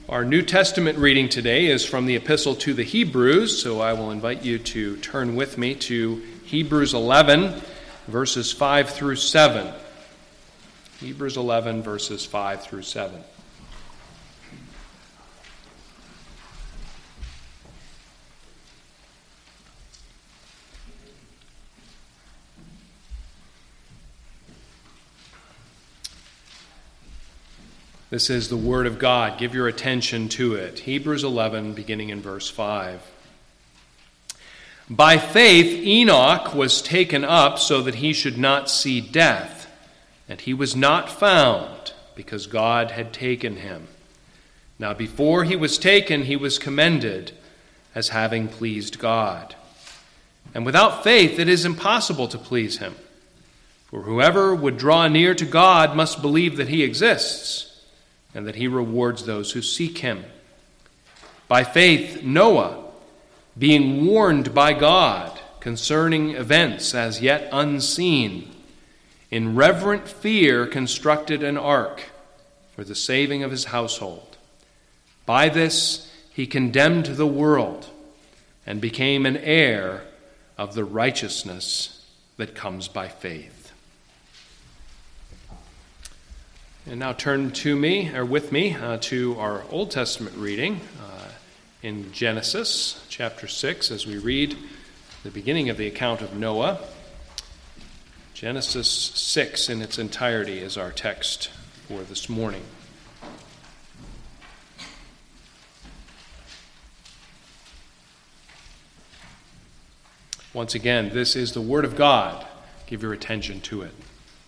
Our New Testament reading today is from the Epistle to the Hebrews, so I will invite you to turn with me to Hebrews 11, verses 5 through 7. Hebrews 11, verses 5 through 7. This is the Word of God. Give your attention to it. Hebrews 11, beginning in verse 5. By faith Enoch was taken up so that he should not see death, and he was not found, because God had taken him. Now before he was taken, he was commended as having pleased God. And without faith it is impossible to please him. For whoever would draw near to God must believe that he exists, and that he rewards those who seek him. By faith, Noah, being warned by God concerning events as yet unseen, in reverent fear constructed an ark for the saving of his household. By this he condemned the world and became an heir of the righteousness that comes by faith. And now turn with me to our Old Testament reading in Genesis chapter 6 as we read the beginning of the account of Noah. Genesis 6 in its entirety is our text for this morning. Once again, this is the Word of God. Give your attention to it.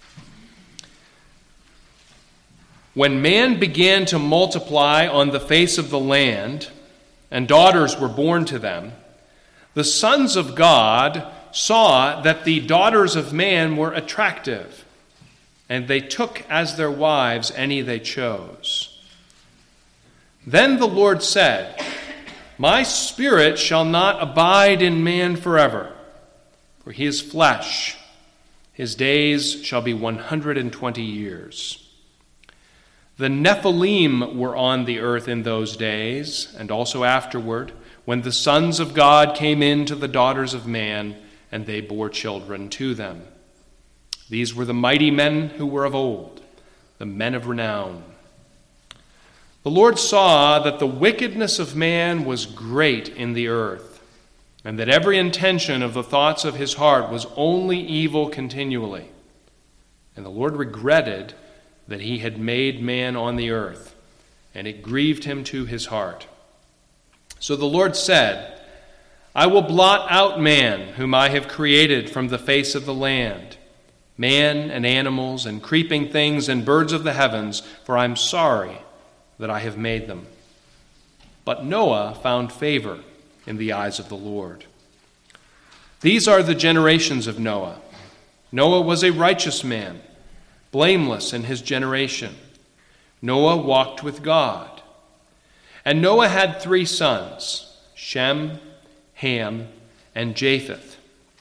When man began to multiply on the face of the land, and daughters were born to them, the sons of God saw that the daughters of man were attractive, and they took as their wives any they chose. Then the Lord said, "My spirit shall not abide in man forever, for he is flesh. His days shall be 120 years. The Nephilim were on the earth in those days, and also afterward, when the sons of God came in to the daughters of man, and they bore children to them. These were the mighty men who were of old, the men of renown. The Lord saw that the wickedness of man was great in the earth, and that every intention of the thoughts of his heart was only evil continually. And the Lord regretted that he had made man on the earth, and it grieved him to his heart. So the Lord said, I will blot out man, whom I have created from the face of the land, man and animals and creeping things and birds of the heavens, for I am sorry that I have made them. But Noah found favor in the eyes of the Lord. These are the generations of Noah. Noah was a righteous man, blameless in his generation. Noah walked with God. And Noah had 3 sons, Shem, Ham, and Japheth.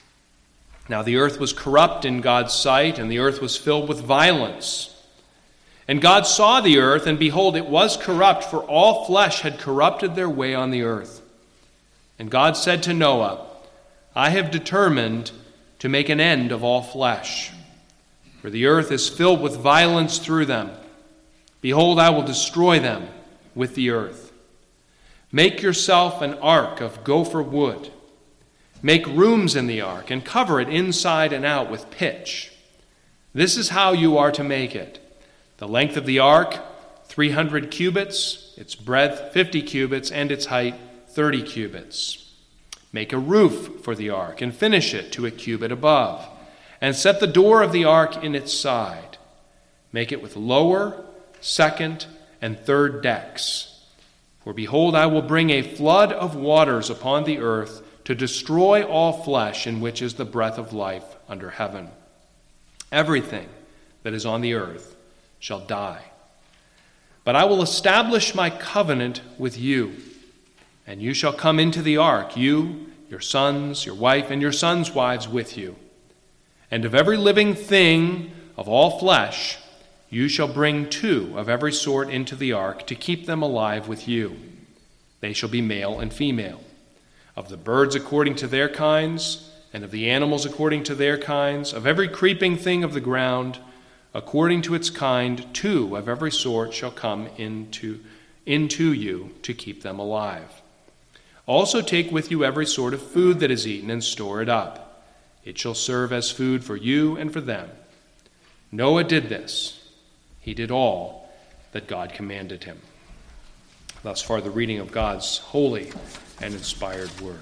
Now the earth was corrupt in God's sight, and the earth was filled with violence. And God saw the earth, and behold, it was corrupt, for all flesh had corrupted their way on the earth. And God said to Noah, I have determined to make an end of all flesh, for the earth is filled with violence through them. Behold, I will destroy them with the earth. Make yourself an ark of gopher wood. Make rooms in the ark and cover it inside and out with pitch. This is how you are to make it. The length of the ark, 300 cubits, its breadth 50 cubits, and its height 30 cubits. Make a roof for the ark and finish it to a cubit above. And set the door of the ark in its side. Make it with lower, second, and third decks. For behold, I will bring a flood of waters upon the earth to destroy all flesh in which is the breath of life under heaven. Everything that is on the earth shall die. But I will establish my covenant with you, and you shall come into the ark, you, your sons, your wife, and your sons' wives with you. And of every living thing of all flesh, You shall bring 2 of every sort into the ark to keep them alive with you. They shall be male and female. Of the birds according to their kinds, and of the animals according to their kinds, of every creeping thing of the ground, according to its kind, 2 of every sort shall come into you to keep them alive. Also take with you every sort of food that is eaten and store it up. It shall serve as food for you and for them. Noah did this. He did all that God commanded him. Thus far, the reading of God's holy and inspired word.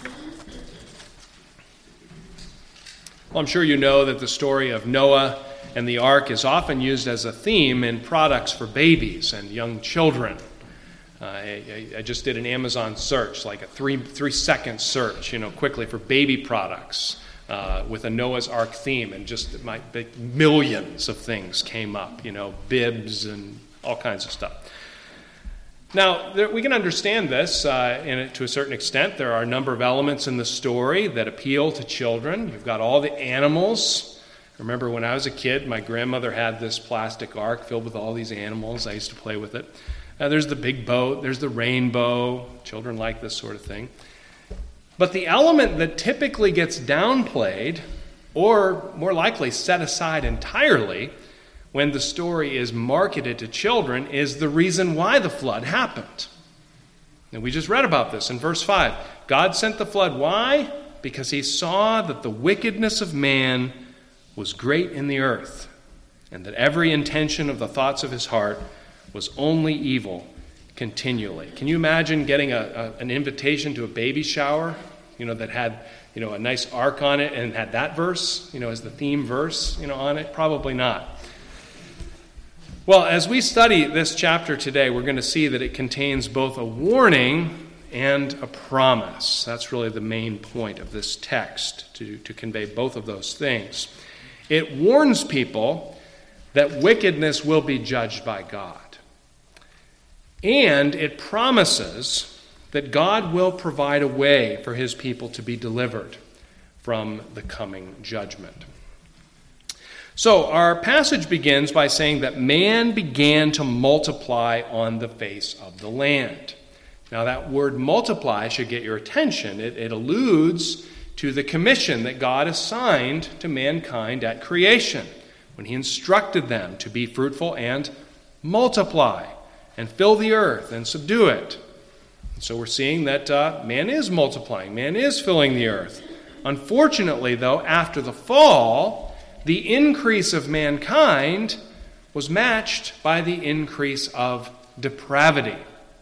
Well, I'm sure you know that the story of Noah and the ark is often used as a theme in products for babies and young children. I just did an Amazon search, like a three-second search, quickly for baby products with a Noah's Ark theme, and just millions of things came up, bibs and all kinds of stuff. Now, we can understand this to a certain extent. There are a number of elements in the story that appeal to children. You've got all the animals. I remember when I was a kid, my grandmother had this plastic ark filled with all these animals. I used to play with it. There's the big boat. There's the rainbow. Children like this sort of thing. But the element that typically gets downplayed, or more likely set aside entirely, when the story is marketed to children, is the reason why the flood happened. And we just read about this in verse 5. God sent the flood. Why? Because he saw that the wickedness of man was great in the earth, and that every intention of the thoughts of his heart was only evil continually. Can you imagine getting an invitation to a baby shower, that had, a nice ark on it and had that verse, as the theme verse, on it? Probably not. Well, as we study this chapter today, we're going to see that it contains both a warning and a promise. That's really the main point of this text, to convey both of those things. It warns people that wickedness will be judged by God. And it promises that God will provide a way for his people to be delivered from the coming judgment. So our passage begins by saying that man began to multiply on the face of the land. Now that word multiply should get your attention. It alludes to the commission that God assigned to mankind at creation, when he instructed them to be fruitful and multiply and fill the earth and subdue it. And so we're seeing that man is multiplying, man is filling the earth. Unfortunately, though, after the fall, the increase of mankind was matched by the increase of depravity.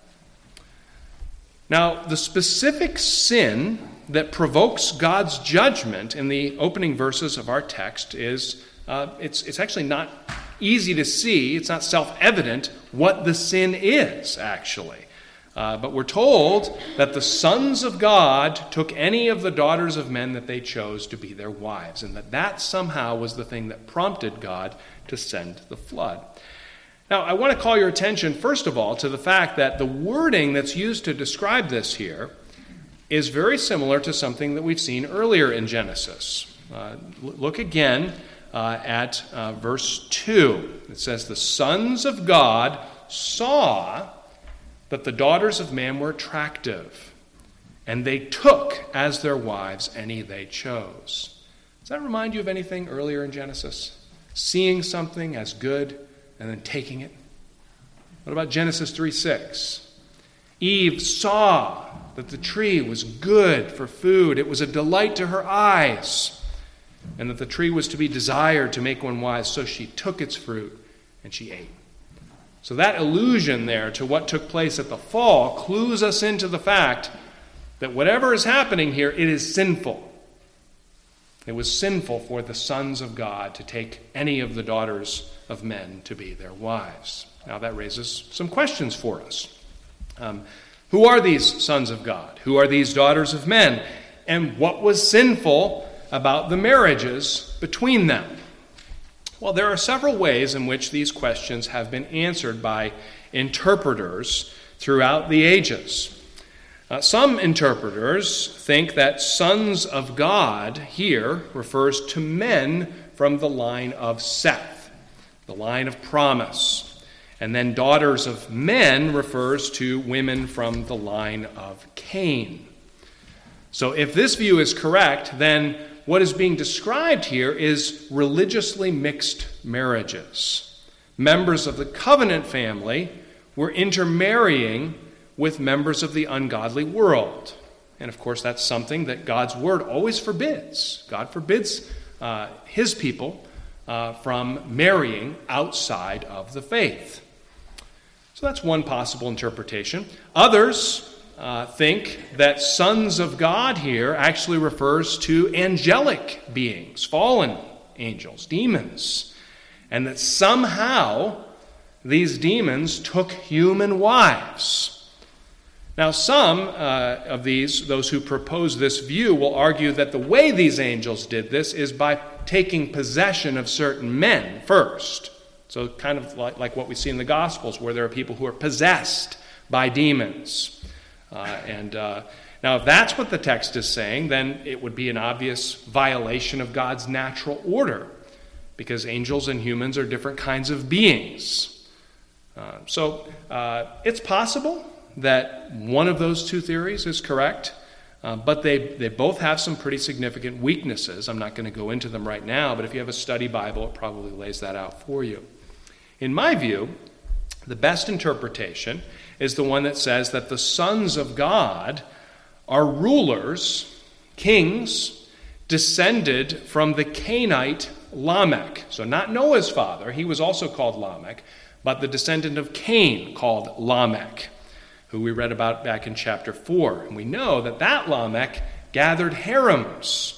Now, the specific sin that provokes God's judgment in the opening verses of our text is, it's actually not easy to see, it's not self-evident what the sin is, actually. But we're told that the sons of God took any of the daughters of men that they chose to be their wives, and that somehow was the thing that prompted God to send the flood. Now, I want to call your attention, first of all, to the fact that the wording that's used to describe this here is very similar to something that we've seen earlier in Genesis. Look again at verse 2. It says, "The sons of God saw that the daughters of man were attractive, and they took as their wives any they chose." Does that remind you of anything earlier in Genesis? Seeing something as good and then taking it? What about Genesis 3:6? Eve saw that the tree was good for food. It was a delight to her eyes, and that the tree was to be desired to make one wise. So she took its fruit and she ate. So that allusion there to what took place at the fall clues us into the fact that whatever is happening here, it is sinful. It was sinful for the sons of God to take any of the daughters of men to be their wives. Now that raises some questions for us. Who are these sons of God? Who are these daughters of men? And what was sinful about the marriages between them? Well, there are several ways in which these questions have been answered by interpreters throughout the ages. Some interpreters think that sons of God here refers to men from the line of Seth. the line of promise. And then daughters of men refers to women from the line of Cain. So if this view is correct, then what is being described here is religiously mixed marriages. Members of the covenant family were intermarrying with members of the ungodly world. And of course, that's something that God's word always forbids. God forbids his people from marrying outside of the faith. So that's one possible interpretation. Others think that sons of God here actually refers to angelic beings, fallen angels, demons, and that somehow these demons took human wives. Now, some of those who propose this view will argue that the way these angels did this is by taking possession of certain men first. So kind of like what we see in the Gospels, where there are people who are possessed by demons. Now, if that's what the text is saying, then it would be an obvious violation of God's natural order, because angels and humans are different kinds of beings. So it's possible that one of those two theories is correct, but they both have some pretty significant weaknesses. I'm not going to go into them right now, but if you have a study Bible, it probably lays that out for you. In my view, the best interpretation is the one that says that the sons of God are rulers, kings, descended from the Cainite Lamech. So not Noah's father, he was also called Lamech, but the descendant of Cain called Lamech, who we read about back in chapter 4. And we know that Lamech gathered harems.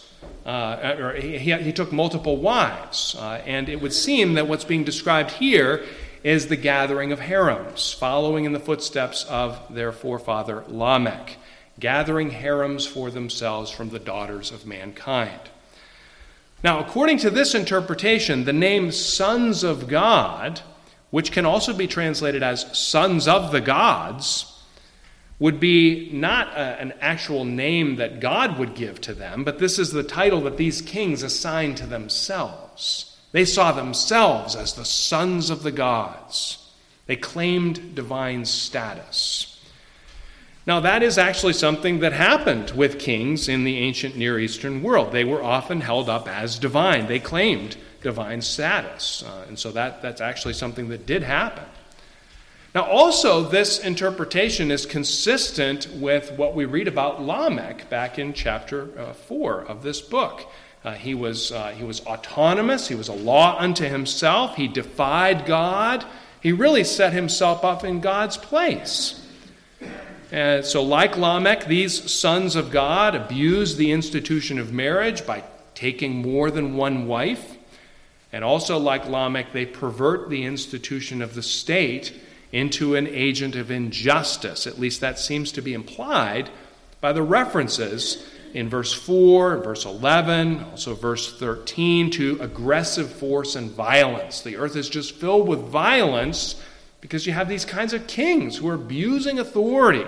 He took multiple wives. And it would seem that what's being described here is the gathering of harems, following in the footsteps of their forefather Lamech, gathering harems for themselves from the daughters of mankind. Now, according to this interpretation, the name sons of God, which can also be translated as sons of the gods, would be not an actual name that God would give to them, but this is the title that these kings assigned to themselves. They saw themselves as the sons of the gods. They claimed divine status. Now, that is actually something that happened with kings in the ancient Near Eastern world. They were often held up as divine. They claimed divine status. And so that's actually something that did happen. Now, also, this interpretation is consistent with what we read about Lamech back in chapter 4 of this book. He was autonomous. He was a law unto himself. He defied God. He really set himself up in God's place. And so like Lamech, these sons of God abused the institution of marriage by taking more than one wife. And also like Lamech, they pervert the institution of the state into an agent of injustice. At least that seems to be implied by the references in verse 4, verse 11, also verse 13, to aggressive force and violence. The earth is just filled with violence because you have these kinds of kings who are abusing authority.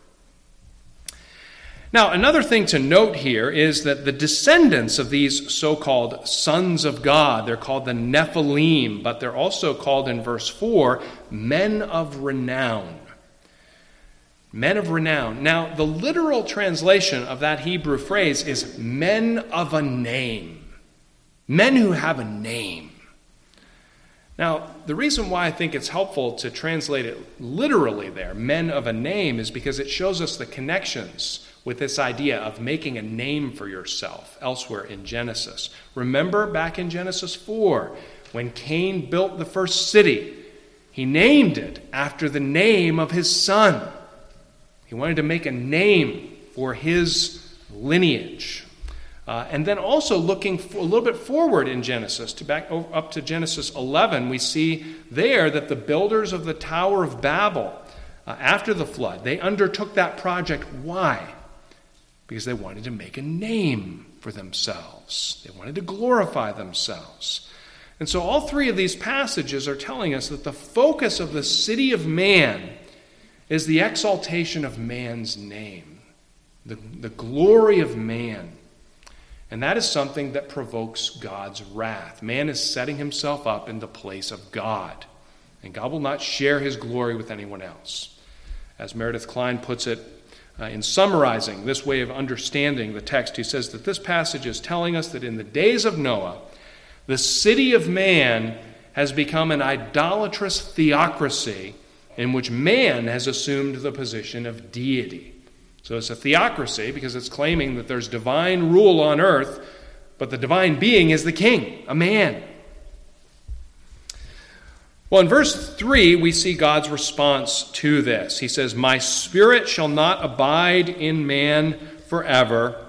Now, another thing to note here is that the descendants of these so-called sons of God, they're called the Nephilim, but they're also called in verse 4, men of renown. Men of renown. Now, the literal translation of that Hebrew phrase is men of a name. Men who have a name. Now, the reason why I think it's helpful to translate it literally there, men of a name, is because it shows us the connections with this idea of making a name for yourself elsewhere in Genesis. Remember back in Genesis 4, when Cain built the first city, he named it after the name of his son. He wanted to make a name for his lineage. And then also looking a little bit forward in Genesis, to back up to Genesis 11, we see there that the builders of the Tower of Babel, after the flood, they undertook that project. Why? Because they wanted to make a name for themselves. They wanted to glorify themselves. And so all three of these passages are telling us that the focus of the city of man is the exaltation of man's name, the glory of man. And that is something that provokes God's wrath. Man is setting himself up in the place of God. And God will not share his glory with anyone else. As Meredith Kline puts it, in summarizing this way of understanding the text, he says that this passage is telling us that in the days of Noah, the city of man has become an idolatrous theocracy in which man has assumed the position of deity. So it's a theocracy because it's claiming that there's divine rule on earth, but the divine being is the king, a man. Well, in verse 3, we see God's response to this. He says, "My spirit shall not abide in man forever,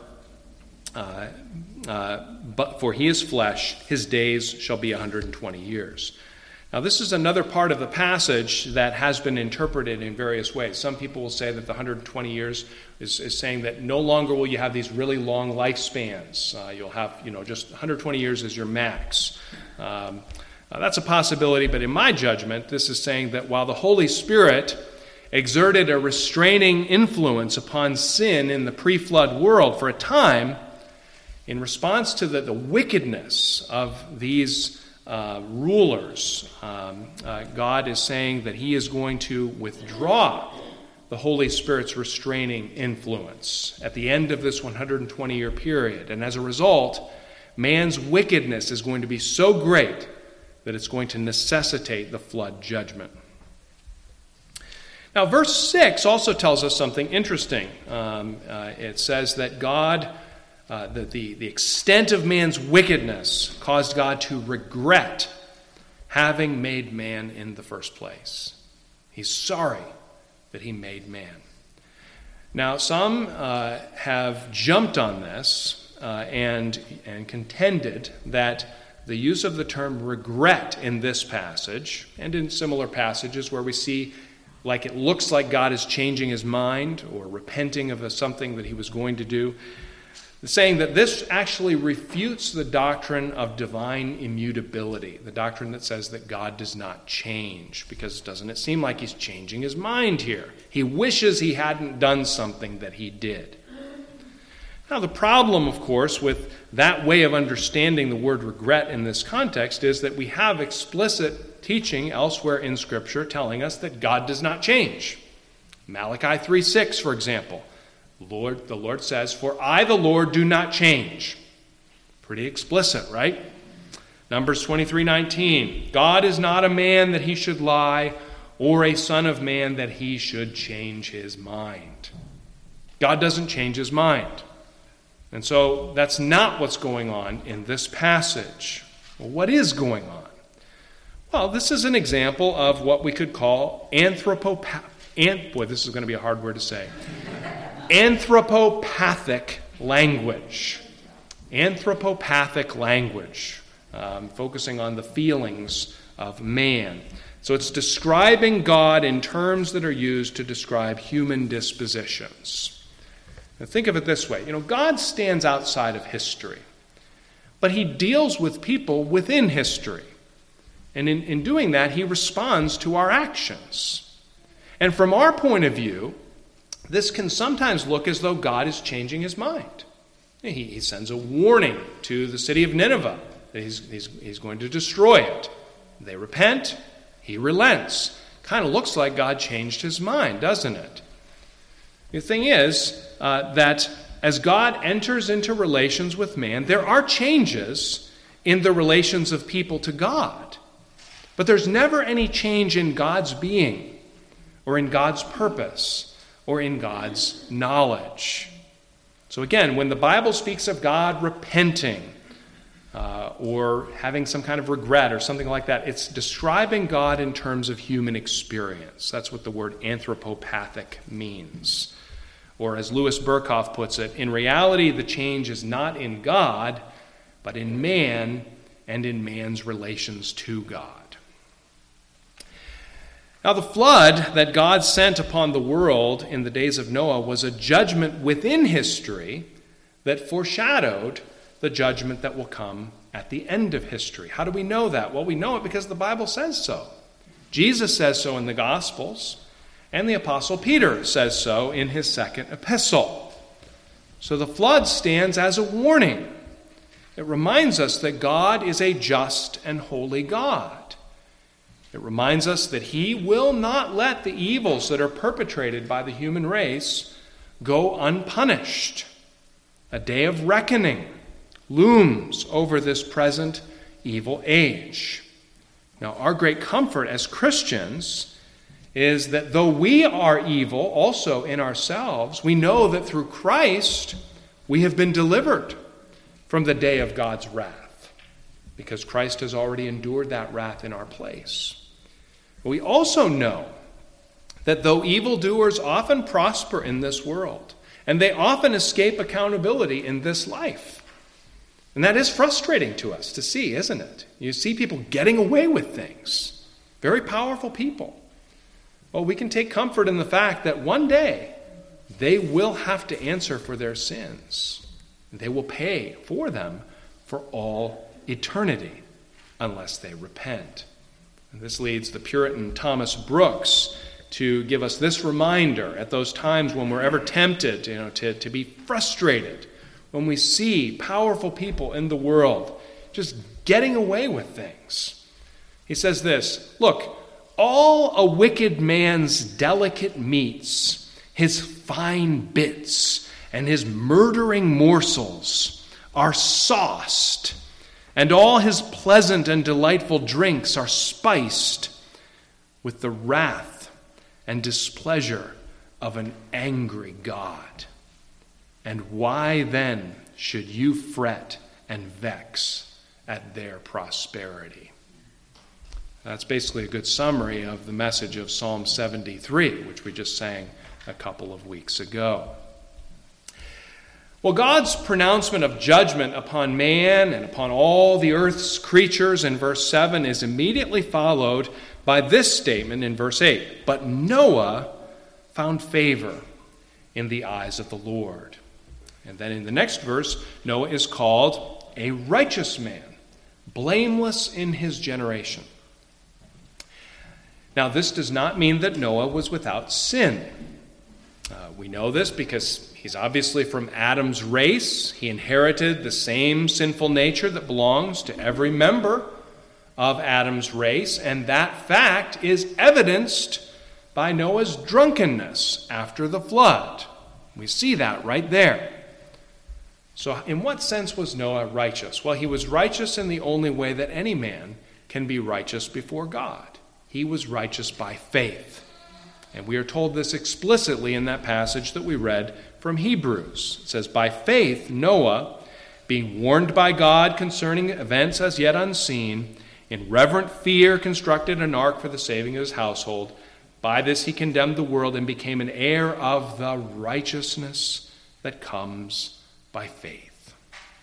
but for he is flesh, his days shall be 120 years." Now, this is another part of the passage that has been interpreted in various ways. Some people will say that the 120 years is saying that no longer will you have these really long lifespans. You'll have, just 120 years is your max. That's a possibility, but in my judgment, this is saying that while the Holy Spirit exerted a restraining influence upon sin in the pre-flood world for a time, in response to the wickedness of these rulers, God is saying that he is going to withdraw the Holy Spirit's restraining influence at the end of this 120-year period. And as a result, man's wickedness is going to be so great that it's going to necessitate the flood judgment. Now, verse 6 also tells us something interesting. It says that God, the extent of man's wickedness caused God to regret having made man in the first place. He's sorry that he made man. Now, some have jumped on this and contended that the use of the term regret in this passage, and in similar passages where we see like it looks like God is changing his mind or repenting of something that he was going to do, saying that this actually refutes the doctrine of divine immutability, the doctrine that says that God does not change, because doesn't it seem like he's changing his mind here? He wishes he hadn't done something that he did. Now, the problem, of course, with that way of understanding the word regret in this context is that we have explicit teaching elsewhere in Scripture telling us that God does not change. Malachi 3:6, for example. The Lord says, "For I, the Lord, do not change." Pretty explicit, right? Numbers 23:19. "God is not a man that he should lie, or a son of man that he should change his mind." God doesn't change his mind. And so that's not what's going on in this passage. Well, what is going on? Well, this is an example of what we could call this is going to be a hard word to say. Anthropopathic language. Anthropopathic language, focusing on the feelings of man. So it's describing God in terms that are used to describe human dispositions. Now think of it this way. God stands outside of history, but he deals with people within history. And in doing that, he responds to our actions. And from our point of view, this can sometimes look as though God is changing his mind. He sends a warning to the city of Nineveh that he's going to destroy it. They repent, he relents. Kind of looks like God changed his mind, doesn't it? The thing is that as God enters into relations with man, there are changes in the relations of people to God. But there's never any change in God's being or in God's purpose or in God's knowledge. So again, when the Bible speaks of God repenting or having some kind of regret or something like that, it's describing God in terms of human experience. That's what the word anthropopathic means. Or as Louis Berkhoff puts it, in reality, the change is not in God, but in man and in man's relations to God. Now, the flood that God sent upon the world in the days of Noah was a judgment within history that foreshadowed the judgment that will come at the end of history. How do we know that? Well, we know it because the Bible says so. Jesus says so in the Gospels, and the Apostle Peter says so in his second epistle. So the flood stands as a warning It reminds us that God is a just and holy God. It reminds us that he will not let the evils that are perpetrated by the human race go unpunished. A day of reckoning looms over this present evil age. Now, our great comfort as Christians is that though we are evil also in ourselves, we know that through Christ we have been delivered from the day of God's wrath, because Christ has already endured that wrath in our place. We also know that though evildoers often prosper in this world, and they often escape accountability in this life, and that is frustrating to us to see, isn't it? You see people getting away with things, very powerful people. Well, we can take comfort in the fact that one day they will have to answer for their sins. They will pay for them for all eternity unless they repent. And this leads the Puritan Thomas Brooks to give us this reminder at those times when we're ever tempted, to be frustrated, when we see powerful people in the world just getting away with things. He says this, "Look, all a wicked man's delicate meats, his fine bits, and his murdering morsels are sauced, and all his pleasant and delightful drinks are spiced with the wrath and displeasure of an angry God. And why then should you fret and vex at their prosperity?" That's basically a good summary of the message of Psalm 73, which we just sang a couple of weeks ago. Well, God's pronouncement of judgment upon man and upon all the earth's creatures in verse 7 is immediately followed by this statement in verse 8. "But Noah found favor in the eyes of the Lord." And then in the next verse, Noah is called a righteous man, blameless in his generation. Now, this does not mean that Noah was without sin. We know this because he's obviously from Adam's race. He inherited the same sinful nature that belongs to every member of Adam's race, and that fact is evidenced by Noah's drunkenness after the flood. We see that right there. So in what sense was Noah righteous? Well, he was righteous in the only way that any man can be righteous before God. He was righteous by faith. And we are told this explicitly in that passage that we read from Hebrews. It says, "By faith Noah, being warned by God concerning events as yet unseen, in reverent fear constructed an ark for the saving of his household. By this he condemned the world and became an heir of the righteousness that comes by faith."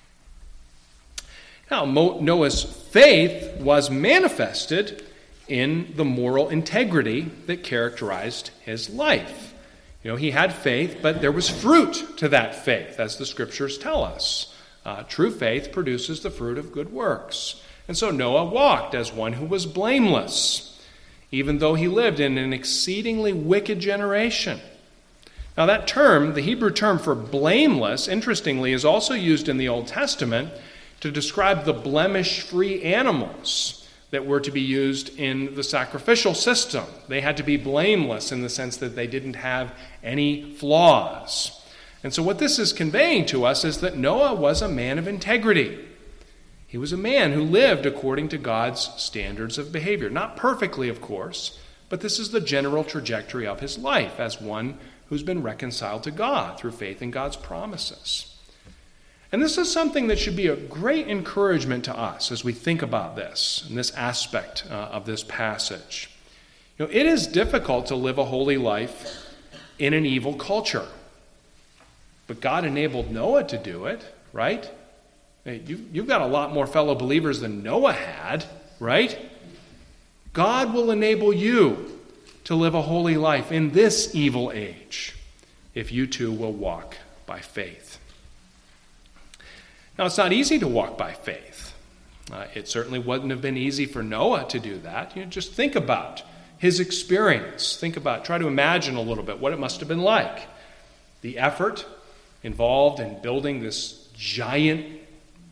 Now, Noah's faith was manifested in the moral integrity that characterized his life. He had faith, but there was fruit to that faith, as the scriptures tell us. True faith produces the fruit of good works. And so Noah walked as one who was blameless, even though he lived in an exceedingly wicked generation. Now that term, the Hebrew term for blameless, interestingly, is also used in the Old Testament to describe the blemish-free animals that were to be used in the sacrificial system. They had to be blameless in the sense that they didn't have any flaws. And so what this is conveying to us is that Noah was a man of integrity. He was a man who lived according to God's standards of behavior. Not perfectly, of course, but this is the general trajectory of his life as one who's been reconciled to God through faith in God's promises. And this is something that should be a great encouragement to us as we think about this and this aspect of this passage. It is difficult to live a holy life in an evil culture. But God enabled Noah to do it, right? You've got a lot more fellow believers than Noah had, right? God will enable you to live a holy life in this evil age if you too will walk by faith. Now, it's not easy to walk by faith. It certainly wouldn't have been easy for Noah to do that. Just think about his experience. Try to imagine a little bit what it must have been like. The effort involved in building this giant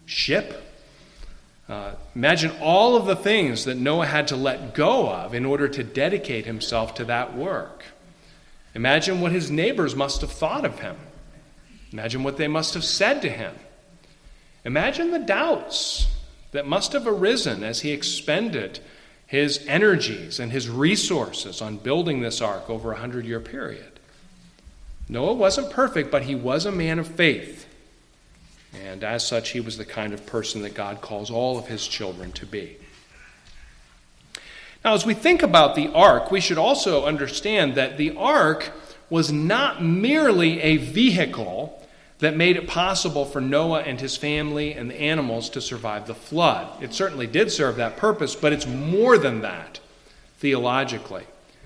ship. Imagine all of the things that Noah had to let go of in order to dedicate himself to that work. Imagine what his neighbors must have thought of him. Imagine what they must have said to him. Imagine the doubts that must have arisen as he expended his energies and his resources on building this ark over a 100-year period. Noah wasn't perfect, but he was a man of faith. And as such, he was the kind of person that God calls all of his children to be. Now, as we think about the ark, we should also understand that the ark was not merely a vehicle that made it possible for Noah and his family and the animals to survive the flood. It certainly did serve that purpose, but it's more than that theologically.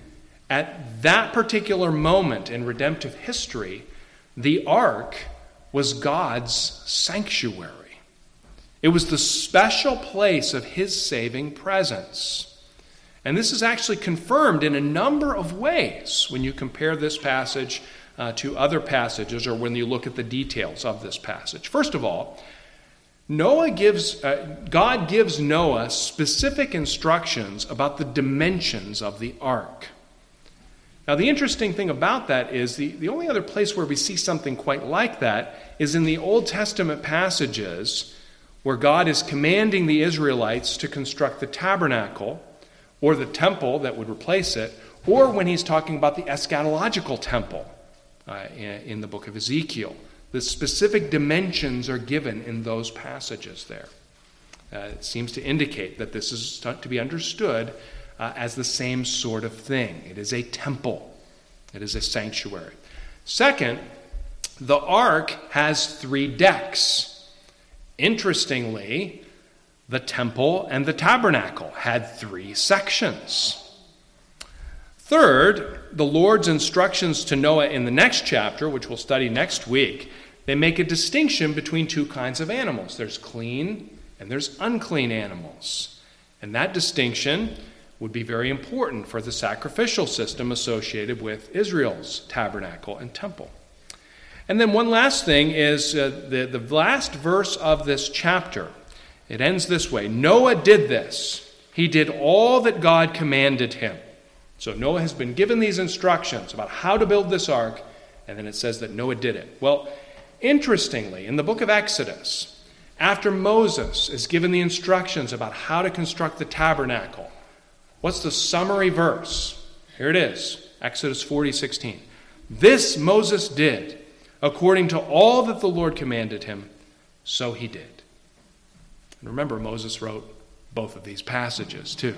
At that particular moment in redemptive history, the ark was God's sanctuary. It was the special place of his saving presence. And this is actually confirmed in a number of ways when you compare this passage to other passages or when you look at the details of this passage. First of all, God gives Noah specific instructions about the dimensions of the ark. Now, the interesting thing about that is the only other place where we see something quite like that is in the Old Testament passages where God is commanding the Israelites to construct the tabernacle or the temple that would replace it, or when he's talking about the eschatological temple in the book of Ezekiel. The specific dimensions are given in those passages there. It seems to indicate that this is to be understood as the same sort of thing. It is a temple. It is a sanctuary. Second, the ark has 3 decks. Interestingly, the temple and the tabernacle had 3 sections. Third, the Lord's instructions to Noah in the next chapter, which we'll study next week, they make a distinction between 2 kinds of animals. There's clean and there's unclean animals. And that distinction would be very important for the sacrificial system associated with Israel's tabernacle and temple. And then one last thing is the last verse of this chapter. It ends this way: Noah did this. He did all that God commanded him. So Noah has been given these instructions about how to build this ark, and then it says that Noah did it. Well, interestingly, in the book of Exodus, after Moses is given the instructions about how to construct the tabernacle, what's the summary verse? Here it is, Exodus 40:16. This Moses did according to all that the Lord commanded him, so he did. And remember, Moses wrote both of these passages too.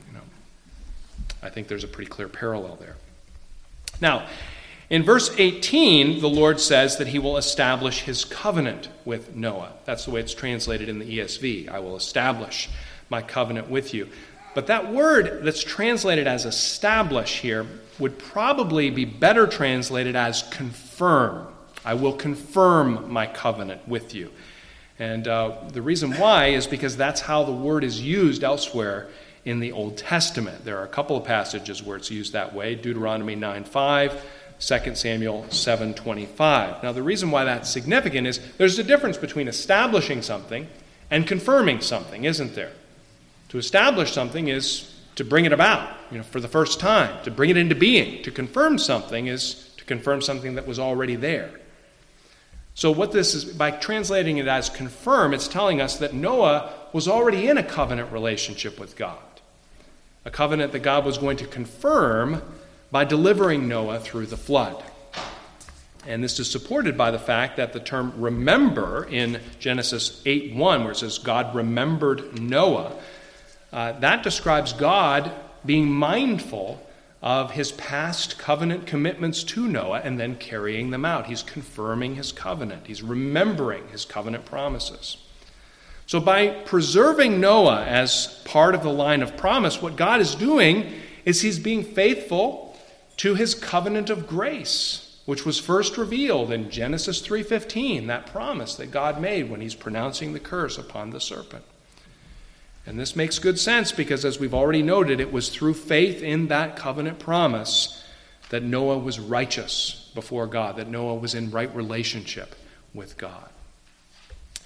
I think there's a pretty clear parallel there. Now, in verse 18, the Lord says that he will establish his covenant with Noah. That's the way it's translated in the ESV. I will establish my covenant with you. But that word that's translated as establish here would probably be better translated as confirm. I will confirm my covenant with you. And the reason why is because that's how the word is used elsewhere in the Old Testament. There are a couple of passages where it's used that way: Deuteronomy 9:5, 2 Samuel 7:25. Now, the reason why that's significant is there's a difference between establishing something and confirming something, isn't there? To establish something is to bring it about, for the first time, to bring it into being. To confirm something is to confirm something that was already there. So what this is, by translating it as confirm, it's telling us that Noah was already in a covenant relationship with God. A covenant that God was going to confirm by delivering Noah through the flood. And this is supported by the fact that the term remember in Genesis 8:1, where it says God remembered Noah, that describes God being mindful of his past covenant commitments to Noah and then carrying them out. He's confirming his covenant. He's remembering his covenant promises. So by preserving Noah as part of the line of promise, what God is doing is he's being faithful to his covenant of grace, which was first revealed in Genesis 3:15, that promise that God made when he's pronouncing the curse upon the serpent. And this makes good sense because, as we've already noted, it was through faith in that covenant promise that Noah was righteous before God, that Noah was in right relationship with God.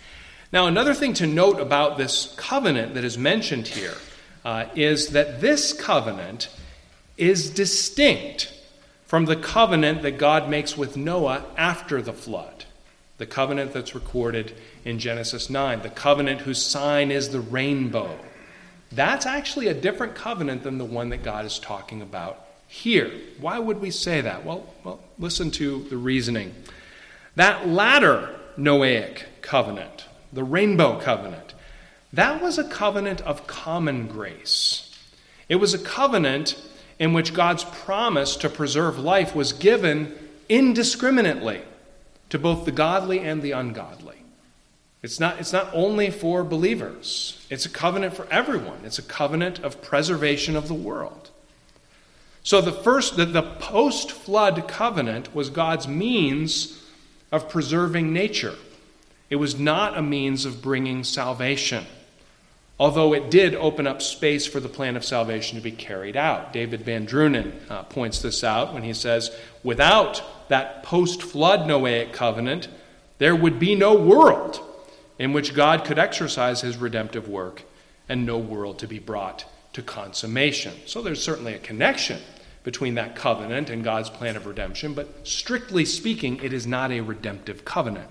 Now, another thing to note about this covenant that is mentioned here is that this covenant is distinct from the covenant that God makes with Noah after the flood, the covenant that's recorded in Genesis 9, the covenant whose sign is the rainbow. That's actually a different covenant than the one that God is talking about here. Why would we say that? Well, listen to the reasoning. That latter Noahic covenant, the rainbow covenant, that was a covenant of common grace. It was a covenant in which God's promise to preserve life was given indiscriminately to both the godly and the ungodly. It's not only for believers. It's a covenant for everyone. It's a covenant of preservation of the world. So the post-flood covenant was God's means of preserving nature. It was not a means of bringing salvation, although it did open up space for the plan of salvation to be carried out. David Van Drunen points this out when he says, without that post-flood Noahic covenant, there would be no world in which God could exercise his redemptive work and no world to be brought to consummation. So there's certainly a connection between that covenant and God's plan of redemption, but strictly speaking, it is not a redemptive covenant.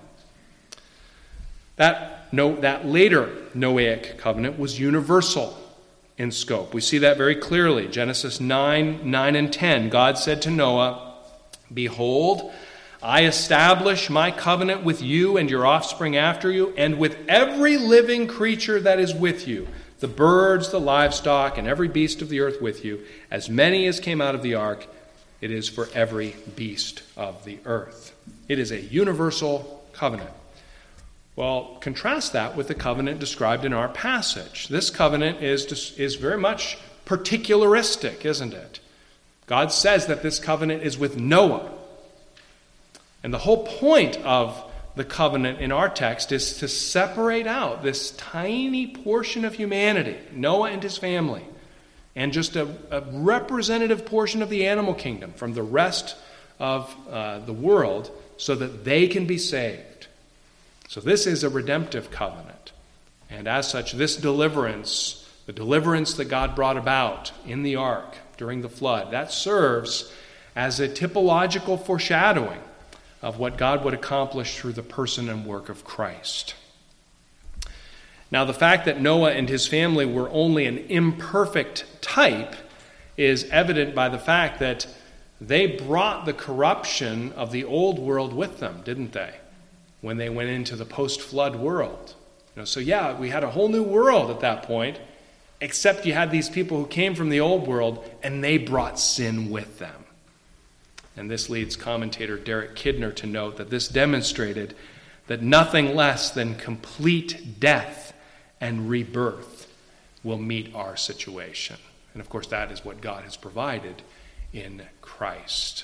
That later Noahic covenant was universal in scope. We see that very clearly. Genesis 9 and 10, God said to Noah, "Behold, I establish my covenant with you and your offspring after you, and with every living creature that is with you, the birds, the livestock, and every beast of the earth with you, as many as came out of the ark, it is for every beast of the earth." It is a universal covenant. Well, contrast that with the covenant described in our passage. This covenant is very much particularistic, isn't it? God says that this covenant is with Noah. And the whole point of the covenant in our text is to separate out this tiny portion of humanity, Noah and his family, and just a representative portion of the animal kingdom from the rest of the world so that they can be saved. So this is a redemptive covenant. And as such, this deliverance, the deliverance that God brought about in the ark during the flood, that serves as a typological foreshadowing of what God would accomplish through the person and work of Christ. Now, the fact that Noah and his family were only an imperfect type is evident by the fact that they brought the corruption of the old world with them, didn't they? When they went into the post-flood world. So we had a whole new world at that point, except you had these people who came from the old world, and they brought sin with them. And this leads commentator Derek Kidner to note that this demonstrated that nothing less than complete death and rebirth will meet our situation. And of course, that is what God has provided in Christ.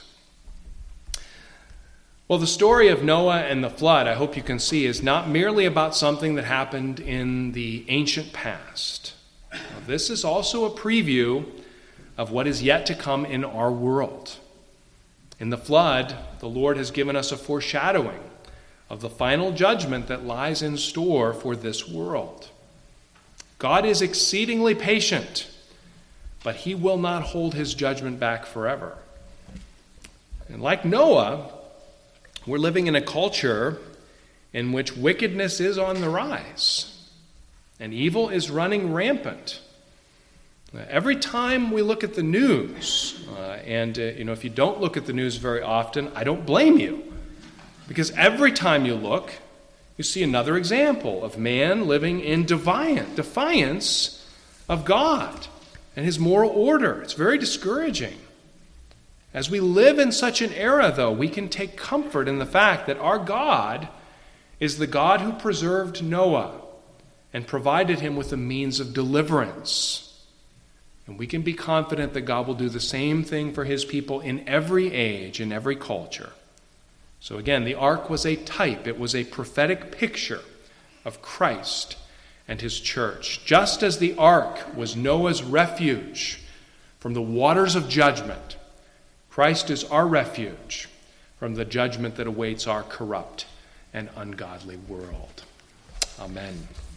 Well, the story of Noah and the flood, I hope you can see, is not merely about something that happened in the ancient past. This is also a preview of what is yet to come in our world. In the flood, the Lord has given us a foreshadowing of the final judgment that lies in store for this world. God is exceedingly patient, but he will not hold his judgment back forever. And like Noah, we're living in a culture in which wickedness is on the rise and evil is running rampant. Every time we look at the news, if you don't look at the news very often, I don't blame you. Because every time you look, you see another example of man living in defiance of God and his moral order. It's very discouraging. As we live in such an era, though, we can take comfort in the fact that our God is the God who preserved Noah and provided him with a means of deliverance. And we can be confident that God will do the same thing for his people in every age, in every culture. So again, the ark was a type. It was a prophetic picture of Christ and his church. Just as the ark was Noah's refuge from the waters of judgment, Christ is our refuge from the judgment that awaits our corrupt and ungodly world. Amen.